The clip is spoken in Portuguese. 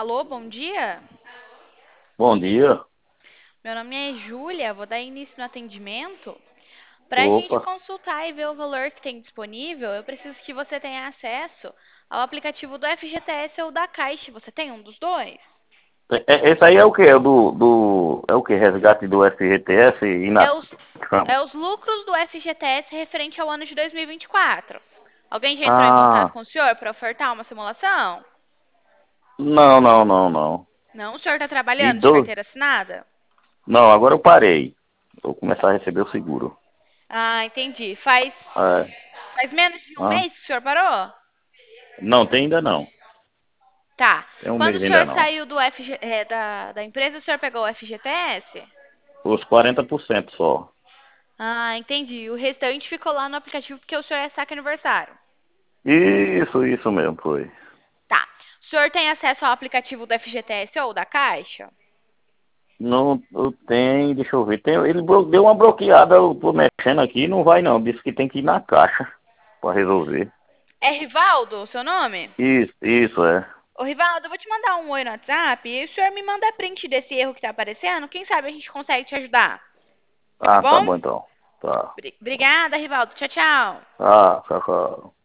Alô, bom dia. Bom dia. Meu nome é Júlia, vou dar início no atendimento. Para a gente Opa. consultar e ver o valor que tem disponível, eu preciso que você tenha acesso ao aplicativo do FGTS ou da Caixa. Você tem um dos dois? Esse aí é o quê? É o quê? Resgate do FGTS e É na os, é os lucros do FGTS referente ao ano de 2024. Alguém já entrou em contato Ah, com o senhor para ofertar uma simulação? não, não, não, não. Não, o senhor está trabalhando de Idoso? carteira assinada? Não, agora eu parei. Vou começar a receber o seguro. Ah, entendi. Faz É. menos de um Ah, mês que o senhor parou? não, tem ainda não. Tá. Tem um Quando o mês ainda senhor não. saiu da empresa, o senhor pegou o FGTS? Os 40% só. Ah, entendi. O restante ficou lá no aplicativo porque o senhor é saque aniversário. Isso mesmo, foi. Tá. O senhor tem acesso ao aplicativo do FGTS ou da Caixa? Não, eu tenho, deixa eu ver. Deu uma bloqueada, eu tô mexendo aqui, não vai não. Disse que tem que ir na caixa pra resolver. É Rivaldo o seu nome? Isso é. Ô, Rivaldo, eu vou te mandar um oi no WhatsApp e o senhor me manda print desse erro que tá aparecendo. Quem sabe a gente consegue te ajudar. Tá Ah, tá bom? bom então. Tá. Obrigada, Rivaldo. Tchau, tchau. Ah, tchau, tchau.